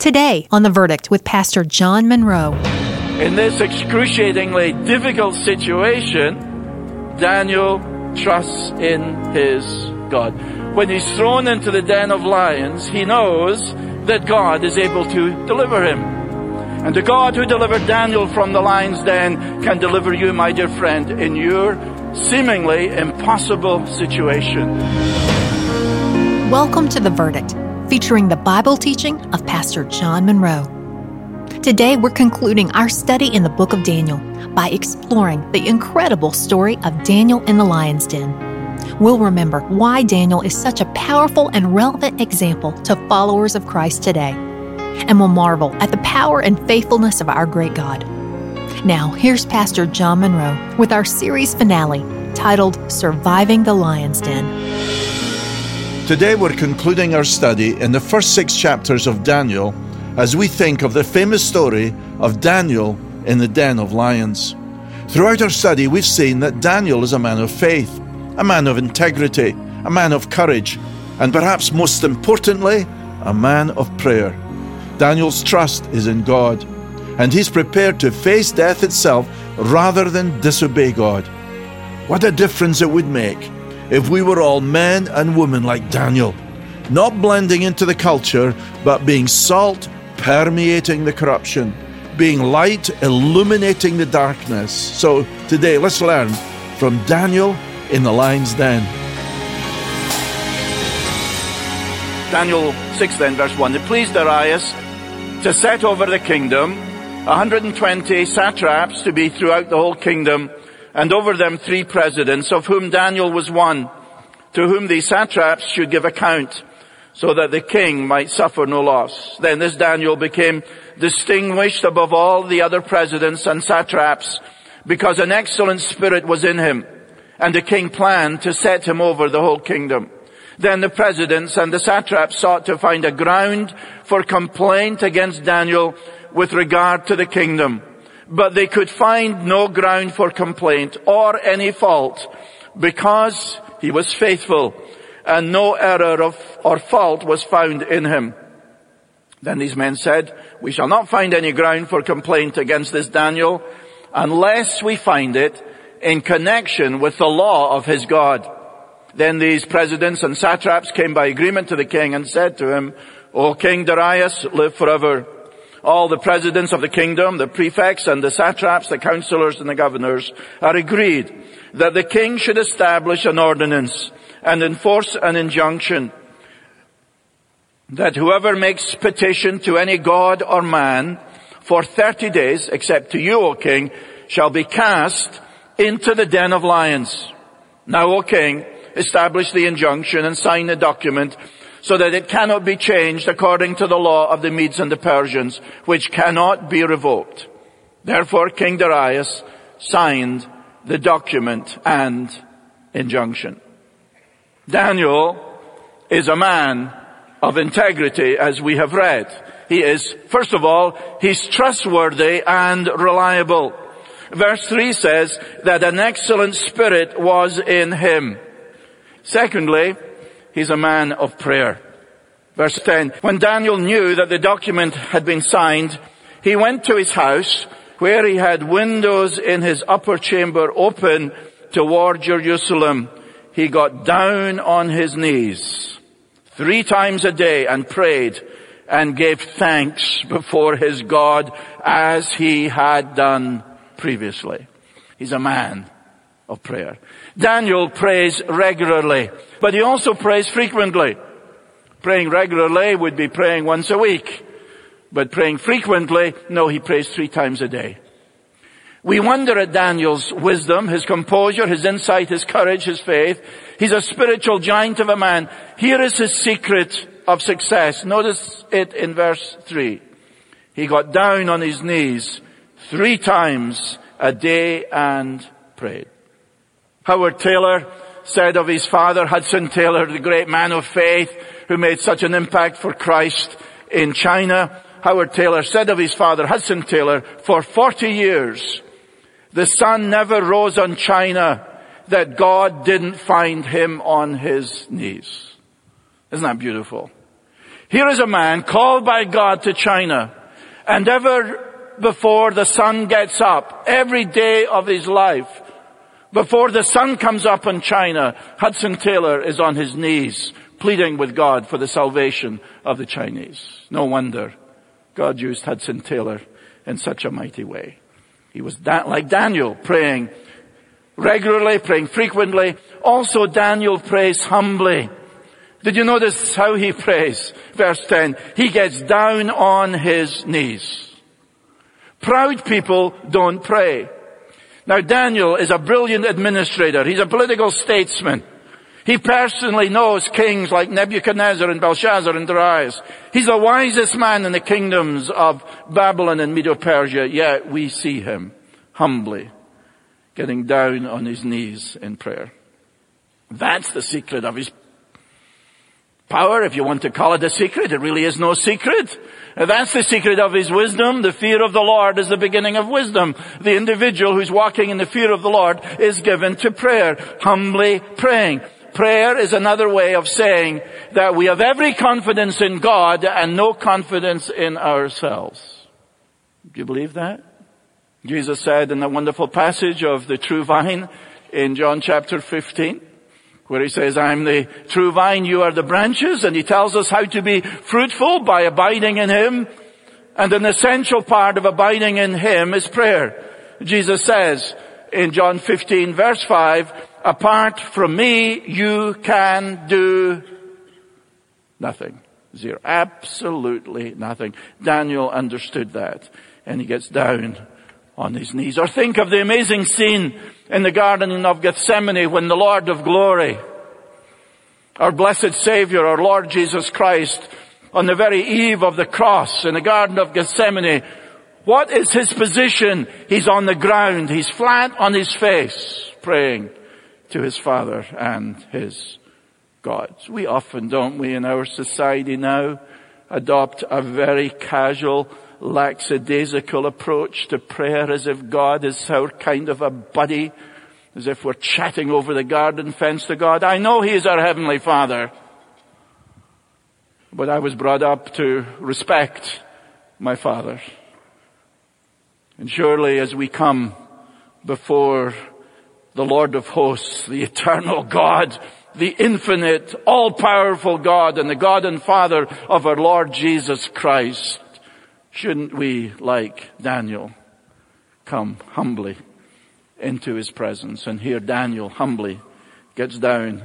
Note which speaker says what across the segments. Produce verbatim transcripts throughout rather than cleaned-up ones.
Speaker 1: Today on The Verdict with Pastor John Monroe.
Speaker 2: In this excruciatingly difficult situation, Daniel trusts in his God. When he's thrown into the den of lions, he knows that God is able to deliver him. And the God who delivered Daniel from the lion's den can deliver you, my dear friend, in your seemingly impossible situation.
Speaker 1: Welcome to The Verdict, featuring the Bible teaching of Pastor John Monroe. Today we're concluding our study in the book of Daniel by exploring the incredible story of Daniel in the lion's den. We'll remember why Daniel is such a powerful and relevant example to followers of Christ today. And we'll marvel at the power and faithfulness of our great God. Now, here's Pastor John Monroe with our series finale titled Surviving the Lion's Den.
Speaker 3: Today we're concluding our study in the first six chapters of Daniel as we think of the famous story of Daniel in the den of lions. Throughout our study, we've seen that Daniel is a man of faith, a man of integrity, a man of courage, and perhaps most importantly, a man of prayer. Daniel's trust is in God, and he's prepared to face death itself rather than disobey God. What a difference it would make if we were all men and women like Daniel, not blending into the culture, but being salt permeating the corruption, being light illuminating the darkness. So today, let's learn from Daniel in the lion's den.
Speaker 2: Daniel six then, verse one. It pleased Darius to set over the kingdom one hundred twenty satraps to be throughout the whole kingdom, and over them three presidents, of whom Daniel was one, to whom these satraps should give account, so that the king might suffer no loss. Then this Daniel became distinguished above all the other presidents and satraps, because an excellent spirit was in him, and the king planned to set him over the whole kingdom. Then the presidents and the satraps sought to find a ground for complaint against Daniel with regard to the kingdom. But they could find no ground for complaint or any fault, because he was faithful, and no error of, or fault was found in him. Then these men said, "We shall not find any ground for complaint against this Daniel, unless we find it in connection with the law of his God." Then these presidents and satraps came by agreement to the king and said to him, "O King Darius, live forever. All the presidents of the kingdom, the prefects and the satraps, the counselors and the governors are agreed that the king should establish an ordinance and enforce an injunction that whoever makes petition to any god or man for thirty days, except to you, O king, shall be cast into the den of lions. Now, O king, establish the injunction and sign the document, so that it cannot be changed according to the law of the Medes and the Persians, which cannot be revoked." Therefore King Darius signed the document and injunction. Daniel is a man of integrity, as we have read. He is, first of all, he's trustworthy and reliable. Verse three says that an excellent spirit was in him. Secondly, he's a man of prayer. Verse ten, when Daniel knew that the document had been signed, he went to his house, where he had windows in his upper chamber open toward Jerusalem. He got down on his knees three times a day and prayed and gave thanks before his God as he had done previously. He's a man of prayer. Daniel prays regularly, but he also prays frequently. Praying regularly would be praying once a week, but praying frequently, no, he prays three times a day. We wonder at Daniel's wisdom, his composure, his insight, his courage, his faith. He's a spiritual giant of a man. Here is his secret of success. Notice it in verse three. He got down on his knees three times a day and prayed. Howard Taylor said of his father, Hudson Taylor, the great man of faith who made such an impact for Christ in China. Howard Taylor said of his father, Hudson Taylor, for forty years, the sun never rose on China that God didn't find him on his knees. Isn't that beautiful? Here is a man called by God to China, and ever before the sun gets up, every day of his life, before the sun comes up in China, Hudson Taylor is on his knees pleading with God for the salvation of the Chinese. No wonder God used Hudson Taylor in such a mighty way. He was da- like Daniel, praying regularly, praying frequently. Also, Daniel prays humbly. Did you notice how he prays? Verse ten, he gets down on his knees. Proud people don't pray. Now, Daniel is a brilliant administrator. He's a political statesman. He personally knows kings like Nebuchadnezzar and Belshazzar and Darius. He's the wisest man in the kingdoms of Babylon and Medo-Persia, yet we see him humbly getting down on his knees in prayer. That's the secret of his power, if you want to call it a secret. It really is no secret. That's the secret of his wisdom. The fear of the Lord is the beginning of wisdom. The individual who's walking in the fear of the Lord is given to prayer, humbly praying. Prayer is another way of saying that we have every confidence in God and no confidence in ourselves. Do you believe that? Jesus said in the wonderful passage of the true vine in John chapter fifteen, where he says, I am the true vine, you are the branches, and he tells us how to be fruitful by abiding in him. And an essential part of abiding in him is prayer. Jesus says in John fifteen verse five, apart from me, you can do nothing. Zero. Absolutely nothing. Daniel understood that, and he gets down on his knees. Or think of the amazing scene in the Garden of Gethsemane when the Lord of glory, our blessed Savior, our Lord Jesus Christ, on the very eve of the cross in the Garden of Gethsemane, what is his position? He's on the ground. He's flat on his face, praying to his Father and his God. We often, don't we, in our society now, adopt a very casual, lackadaisical approach to prayer, as if God is our kind of a buddy, as if we're chatting over the garden fence to God. I know he is our Heavenly Father, but I was brought up to respect my Father. And surely as we come before the Lord of hosts, the eternal God, the infinite, all-powerful God, and the God and Father of our Lord Jesus Christ, shouldn't we, like Daniel, come humbly into his presence? And here Daniel humbly gets down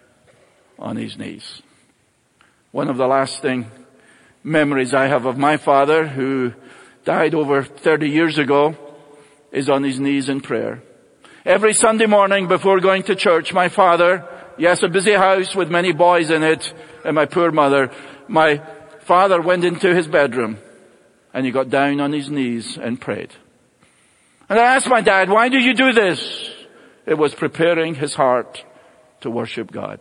Speaker 2: on his knees. One of the lasting memories I have of my father, who died over thirty years ago, is on his knees in prayer. Every Sunday morning before going to church, my father, yes, a busy house with many boys in it, and my poor mother, my father went into his bedroom and he got down on his knees and prayed. And I asked my dad, why do you do this? It was preparing his heart to worship God.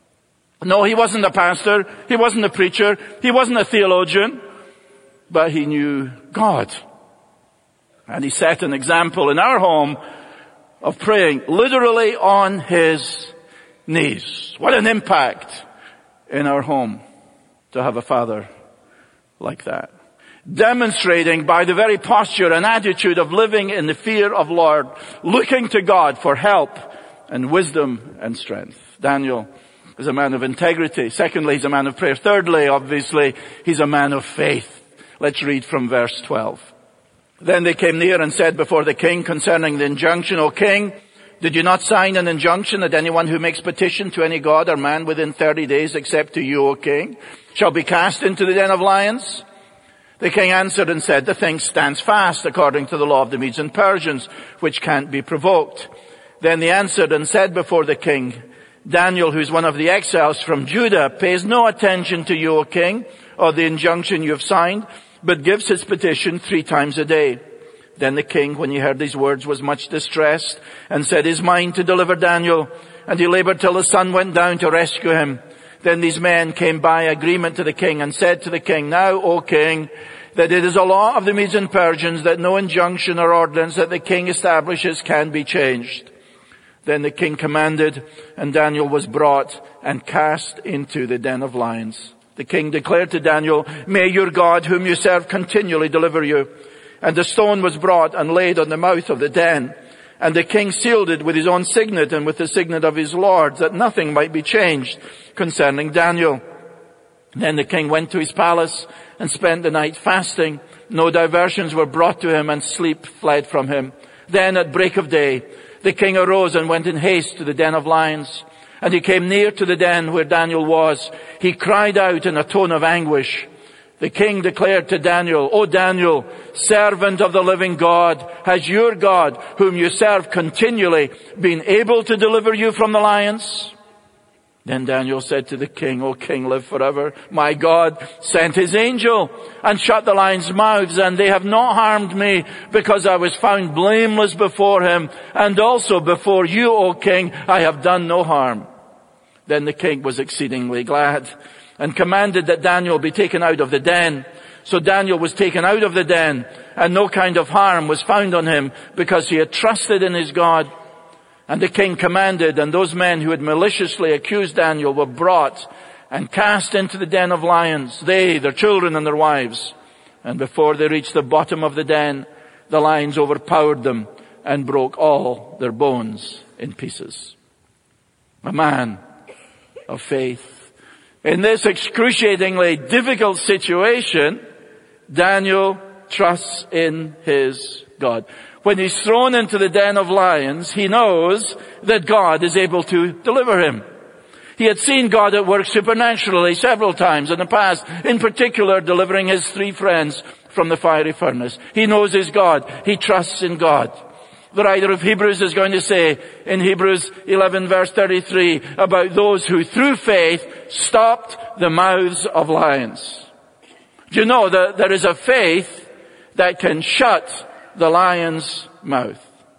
Speaker 2: No, he wasn't a pastor. He wasn't a preacher. He wasn't a theologian. But he knew God. And he set an example in our home of praying literally on his knees. What an impact in our home to have a father like that. Demonstrating by the very posture and attitude of living in the fear of Lord, looking to God for help and wisdom and strength. Daniel is a man of integrity. Secondly, he's a man of prayer. Thirdly, obviously, he's a man of faith. Let's read from verse twelve. Then they came near and said before the king concerning the injunction, O king, did you not sign an injunction that anyone who makes petition to any god or man within thirty days, except to you, O king, shall be cast into the den of lions? The king answered and said, the thing stands fast according to the law of the Medes and Persians, which can't be provoked. Then they answered and said before the king, Daniel, who's one of the exiles from Judah, pays no attention to you, O king, or the injunction you have signed, but gives his petition three times a day. Then the king, when he heard these words, was much distressed and set his mind to deliver Daniel. And he labored till the sun went down to rescue him. Then these men came by agreement to the king and said to the king, now, O king, that it is a law of the Medes and Persians that no injunction or ordinance that the king establishes can be changed. Then the king commanded, and Daniel was brought and cast into the den of lions. The king declared to Daniel, "May your God, whom you serve, continually deliver you." And the stone was brought and laid on the mouth of the den. And the king sealed it with his own signet and with the signet of his lord, that nothing might be changed concerning Daniel. Then the king went to his palace and spent the night fasting. No diversions were brought to him, and sleep fled from him. Then at break of day, the king arose and went in haste to the den of lions. And he came near to the den where Daniel was. He cried out in a tone of anguish. The king declared to Daniel, "O Daniel, servant of the living God, has your God, whom you serve continually, been able to deliver you from the lions?" Then Daniel said to the king, "O king, live forever. My God sent his angel and shut the lions' mouths, and they have not harmed me, because I was found blameless before him, and also before you, O king, I have done no harm." Then the king was exceedingly glad, and commanded that Daniel be taken out of the den. So Daniel was taken out of the den, and no kind of harm was found on him, because he had trusted in his God. And the king commanded, and those men who had maliciously accused Daniel were brought and cast into the den of lions, they, their children, and their wives. And before they reached the bottom of the den, the lions overpowered them and broke all their bones in pieces. A man of faith. In this excruciatingly difficult situation, Daniel trusts in his God. When he's thrown into the den of lions, he knows that God is able to deliver him. He had seen God at work supernaturally several times in the past, in particular delivering his three friends from the fiery furnace. He knows his God. He trusts in God. The writer of Hebrews is going to say in Hebrews eleven verse thirty-three about those who through faith stopped the mouths of lions. Do you know that there is a faith that can shut the lion's mouth?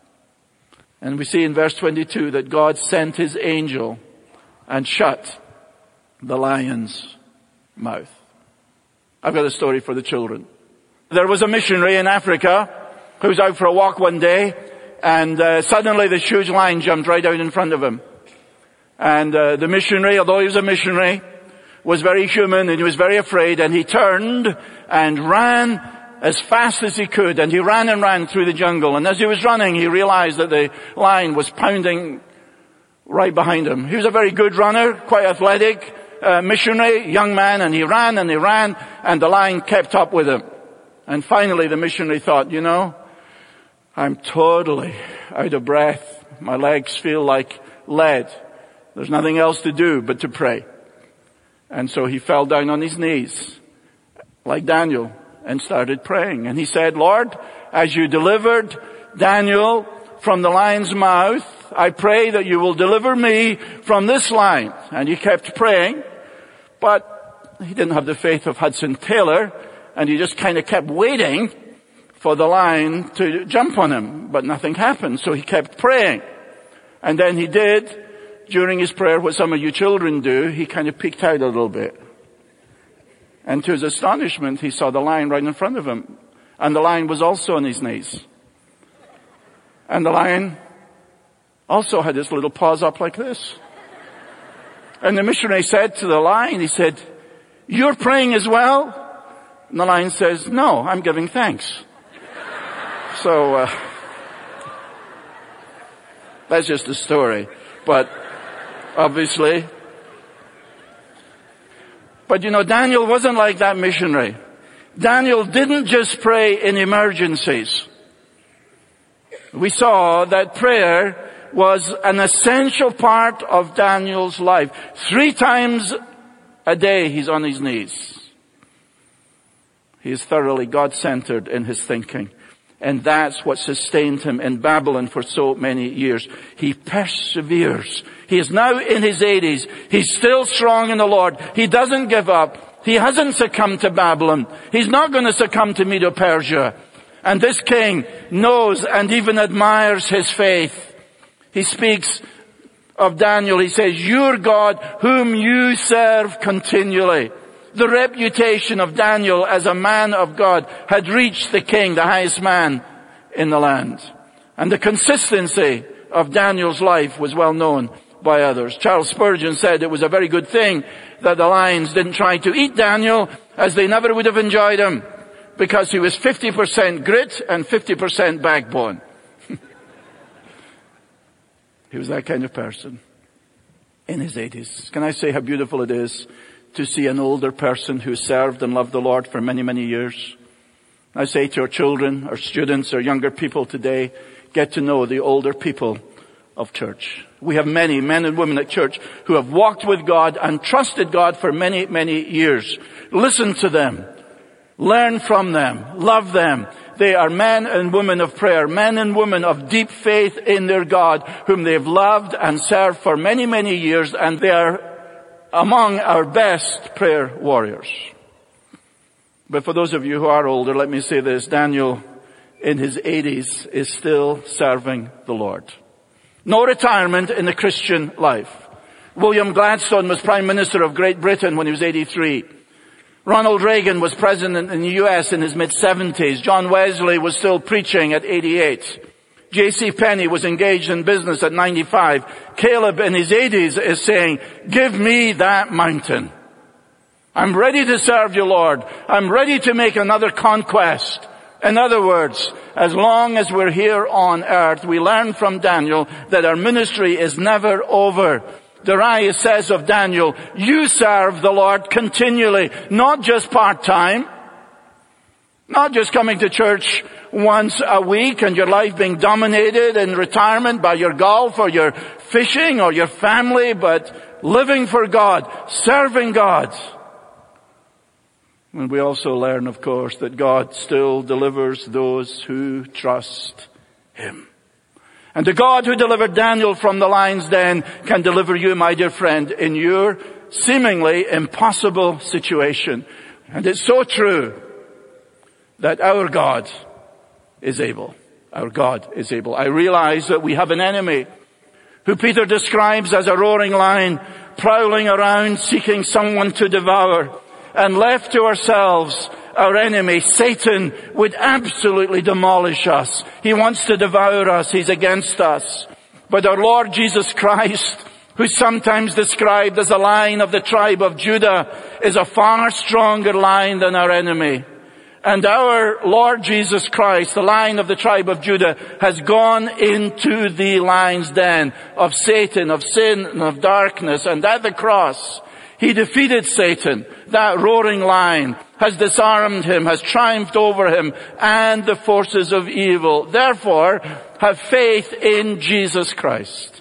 Speaker 2: And we see in verse twenty-two that God sent his angel and shut the lion's mouth. I've got a story for the children. There was a missionary in Africa who was out for a walk one day, and uh, suddenly this huge lion jumped right out in front of him. And uh, the missionary, although he was a missionary, was very human, and he was very afraid, and he turned and ran as fast as he could, and he ran and ran through the jungle. And as he was running, he realized that the lion was pounding right behind him. He was a very good runner, quite athletic, uh, missionary, young man, and he ran and he ran, and the lion kept up with him. And finally the missionary thought, you know, I'm totally out of breath. My legs feel like lead. There's nothing else to do but to pray. And so he fell down on his knees, like Daniel, and started praying. And he said, Lord, as you delivered Daniel from the lion's mouth, I pray that you will deliver me from this lion. And he kept praying, but he didn't have the faith of Hudson Taylor, and he just kind of kept waiting for the lion to jump on him, but nothing happened. So he kept praying. And then he did, during his prayer, what some of you children do, he kind of peeked out a little bit. And to his astonishment, he saw the lion right in front of him. And the lion was also on his knees. And the lion also had his little paws up like this. And the missionary said to the lion, he said, you're praying as well? And the lion says, no, I'm giving thanks. So, uh, that's just a story. But, obviously, but you know, Daniel wasn't like that missionary. Daniel didn't just pray in emergencies. We saw that prayer was an essential part of Daniel's life. Three times a day he's on his knees. He is thoroughly God-centered in his thinking. And that's what sustained him in Babylon for so many years. He perseveres. He is now in his eighties. He's still strong in the Lord. He doesn't give up. He hasn't succumbed to Babylon. He's not going to succumb to Medo-Persia. And this king knows and even admires his faith. He speaks of Daniel. He says, your God whom you serve continually. The reputation of Daniel as a man of God had reached the king, the highest man in the land. And the consistency of Daniel's life was well known. by others. Charles Spurgeon said it was a very good thing that the lions didn't try to eat Daniel, as they never would have enjoyed him, because he was fifty percent grit and fifty percent backbone. He was that kind of person in his eighties. Can I say how beautiful it is to see an older person who served and loved the Lord for many, many years? I say to our children, our students, our younger people today, get to know the older people of church. We have many men and women at church who have walked with God and trusted God for many, many years. Listen to them. Learn from them. Love them. They are men and women of prayer, men and women of deep faith in their God, whom they've loved and served for many, many years, and they are among our best prayer warriors. But for those of you who are older, let me say this. Daniel, in his eighties, is still serving the Lord. No retirement in the Christian life. William Gladstone was Prime Minister of Great Britain when he was eighty-three. Ronald Reagan was President in the U S in his mid-seventies. John Wesley was still preaching at eighty-eight. J C Penney was engaged in business at ninety-five. Caleb in his eighties is saying, give me that mountain. I'm ready to serve you, Lord. I'm ready to make another conquest. In other words, as long as we're here on earth, we learn from Daniel that our ministry is never over. Darius says of Daniel, you serve the Lord continually, not just part-time, not just coming to church once a week and your life being dominated in retirement by your golf or your fishing or your family, but living for God, serving God. And we also learn, of course, that God still delivers those who trust Him. And the God who delivered Daniel from the lion's den can deliver you, my dear friend, in your seemingly impossible situation. And it's so true that our God is able. Our God is able. I realize that we have an enemy who Peter describes as a roaring lion, prowling around seeking someone to devour. And left to ourselves, our enemy, Satan, would absolutely demolish us. He wants to devour us. He's against us. But our Lord Jesus Christ, who's sometimes described as a lion of the tribe of Judah, is a far stronger lion than our enemy. And our Lord Jesus Christ, the Lion of the tribe of Judah, has gone into the lion's den of Satan, of sin, and of darkness. And at the cross, He defeated Satan. That roaring lion has disarmed him, has triumphed over him and the forces of evil. Therefore, have faith in Jesus Christ.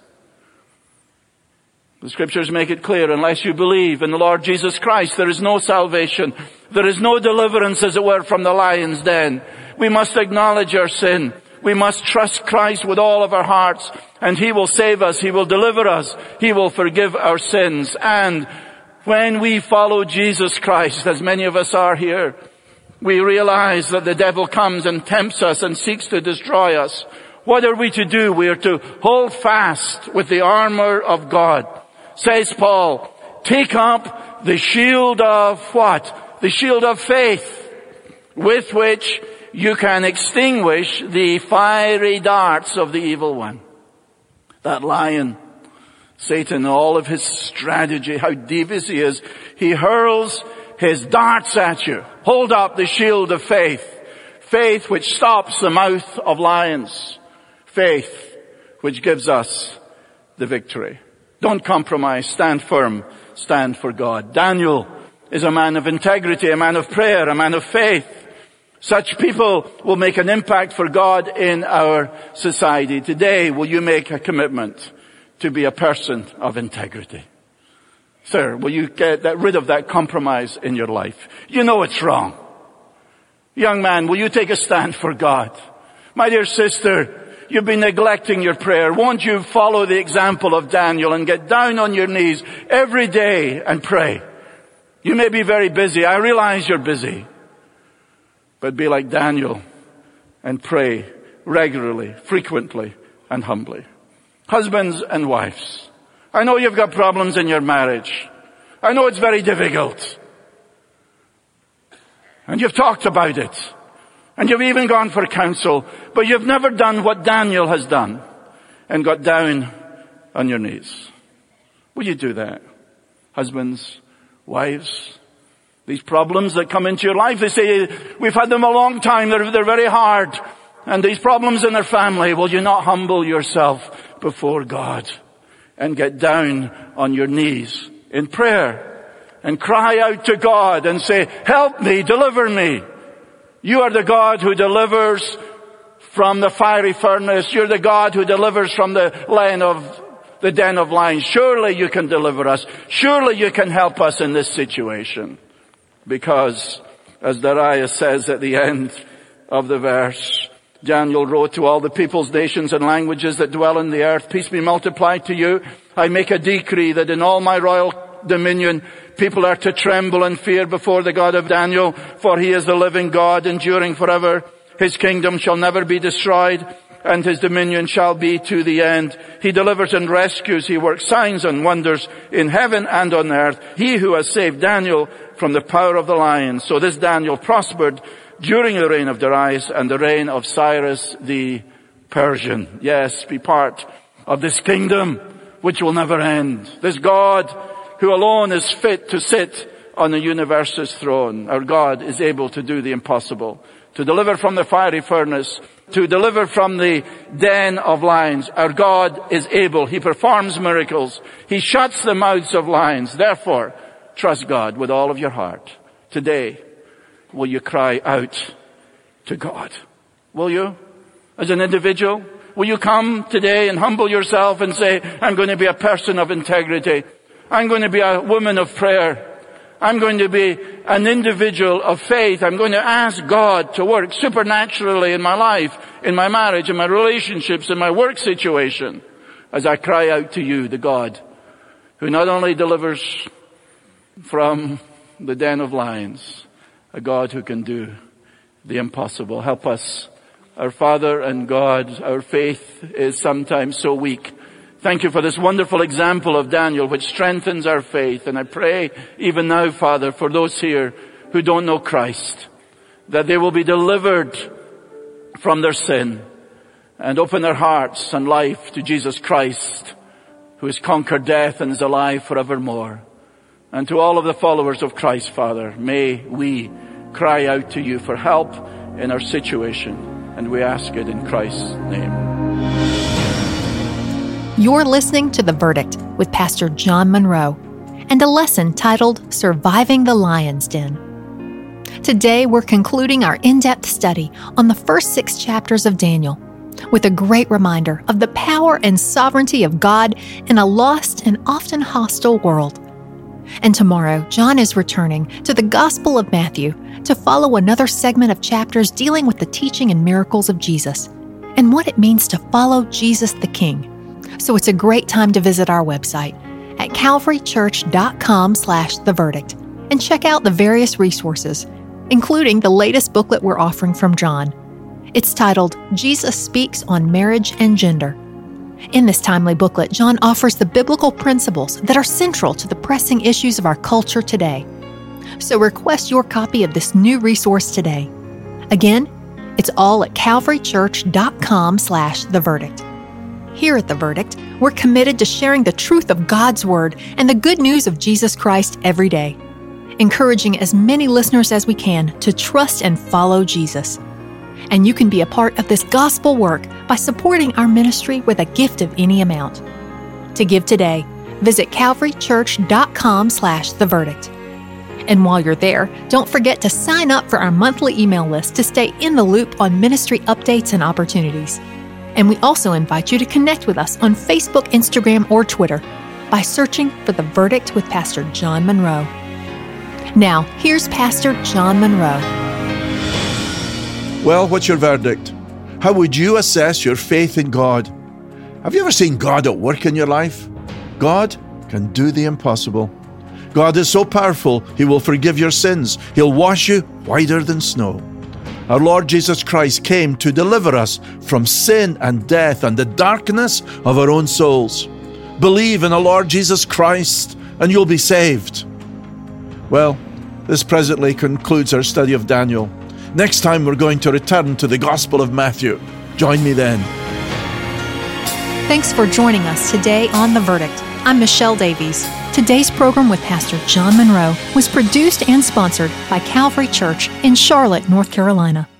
Speaker 2: The scriptures make it clear, unless you believe in the Lord Jesus Christ, there is no salvation. There is no deliverance, as it were, from the lion's den. We must acknowledge our sin. We must trust Christ with all of our hearts, and He will save us. He will deliver us. He will forgive our sins. And when we follow Jesus Christ, as many of us are here, we realize that the devil comes and tempts us and seeks to destroy us. What are we to do? We are to hold fast with the armor of God. Says Paul, take up the shield of what? The shield of faith, with which you can extinguish the fiery darts of the evil one. That lion, Satan, all of his strategy, how devious he is, he hurls his darts at you. Hold up the shield of faith. Faith which stops the mouth of lions. Faith which gives us the victory. Don't compromise. Stand firm. Stand for God. Daniel is a man of integrity, a man of prayer, a man of faith. Such people will make an impact for God in our society. Today, will you make a commitment to be a person of integrity? Sir, will you get that, rid of that compromise in your life? You know it's wrong. Young man, will you take a stand for God? My dear sister, you've been neglecting your prayer. Won't you follow the example of Daniel and get down on your knees every day and pray? You may be very busy. I realize you're busy. But be like Daniel and pray regularly, frequently, and humbly. Husbands and wives, I know you've got problems in your marriage. I know it's very difficult. And you've talked about it. And you've even gone for counsel. But you've never done what Daniel has done and got down on your knees. Will you do that? Husbands, wives, these problems that come into your life, they say, we've had them a long time, they're, they're very hard. And these problems in their family, will you not humble yourself before God and get down on your knees in prayer and cry out to God and say, help me, deliver me. You are the God who delivers from the fiery furnace. You're the God who delivers from the den of the den of lions. Surely you can deliver us. Surely you can help us in this situation. Because, as Darius says at the end of the verse, Daniel wrote to all the peoples, nations, and languages that dwell in the earth, peace be multiplied to you. I make a decree that in all my royal dominion, people are to tremble and fear before the God of Daniel, for he is the living God, enduring forever. His kingdom shall never be destroyed, and his dominion shall be to the end. He delivers and rescues. He works signs and wonders in heaven and on earth. He who has saved Daniel from the power of the lions. So this Daniel prospered during the reign of Darius and the reign of Cyrus the Persian. Yes, be part of this kingdom which will never end. This God who alone is fit to sit on the universe's throne. Our God is able to do the impossible. To deliver from the fiery furnace, to deliver from the den of lions. Our God is able. He performs miracles. He shuts the mouths of lions. Therefore, trust God with all of your heart. Today, will you cry out to God? Will you? As an individual, will you come today and humble yourself and say, I'm going to be a person of integrity. I'm going to be a woman of prayer. I'm going to be an individual of faith. I'm going to ask God to work supernaturally in my life, in my marriage, in my relationships, in my work situation, as I cry out to you, the God who not only delivers from the den of lions, a God who can do the impossible. Help us, our Father and God. Our faith is sometimes so weak. Thank you for this wonderful example of Daniel, which strengthens our faith. And I pray even now, Father, for those here who don't know Christ, that they will be delivered from their sin and open their hearts and life to Jesus Christ, who has conquered death and is alive forevermore. And to all of the followers of Christ, Father, may we cry out to you for help in our situation. And we ask it in Christ's name.
Speaker 1: You're listening to The Verdict with Pastor John Monroe and a lesson titled Surviving the Lion's Den. Today, we're concluding our in-depth study on the first six chapters of Daniel with a great reminder of the power and sovereignty of God in a lost and often hostile world. And tomorrow, John is returning to the Gospel of Matthew to follow another segment of chapters dealing with the teaching and miracles of Jesus and what it means to follow Jesus the King. So it's a great time to visit our website at calvarychurch.com slash the verdict and check out the various resources, including the latest booklet we're offering from John. It's titled Jesus Speaks on Marriage and Gender. In this timely booklet, John offers the biblical principles that are central to the pressing issues of our culture today. So request your copy of this new resource today. Again, it's all at calvarychurch.com slash the verdict. Here at The Verdict, we're committed to sharing the truth of God's Word and the good news of Jesus Christ every day, encouraging as many listeners as we can to trust and follow Jesus. And you can be a part of this gospel work by supporting our ministry with a gift of any amount. To give today, visit calvarychurch.com slash the verdict. And while you're there, don't forget to sign up for our monthly email list to stay in the loop on ministry updates and opportunities. And we also invite you to connect with us on Facebook, Instagram, or Twitter by searching for The Verdict with Pastor John Monroe. Now, here's Pastor John Monroe.
Speaker 3: Well, what's your verdict? How would you assess your faith in God? Have you ever seen God at work in your life? God can do the impossible. God is so powerful, He will forgive your sins. He'll wash you whiter than snow. Our Lord Jesus Christ came to deliver us from sin and death and the darkness of our own souls. Believe in the Lord Jesus Christ and you'll be saved. Well, this presently concludes our study of Daniel. Next time we're going to return to the Gospel of Matthew. Join me then.
Speaker 1: Thanks for joining us today on The Verdict. I'm Michelle Davies. Today's program with Pastor John Monroe was produced and sponsored by Calvary Church in Charlotte, North Carolina.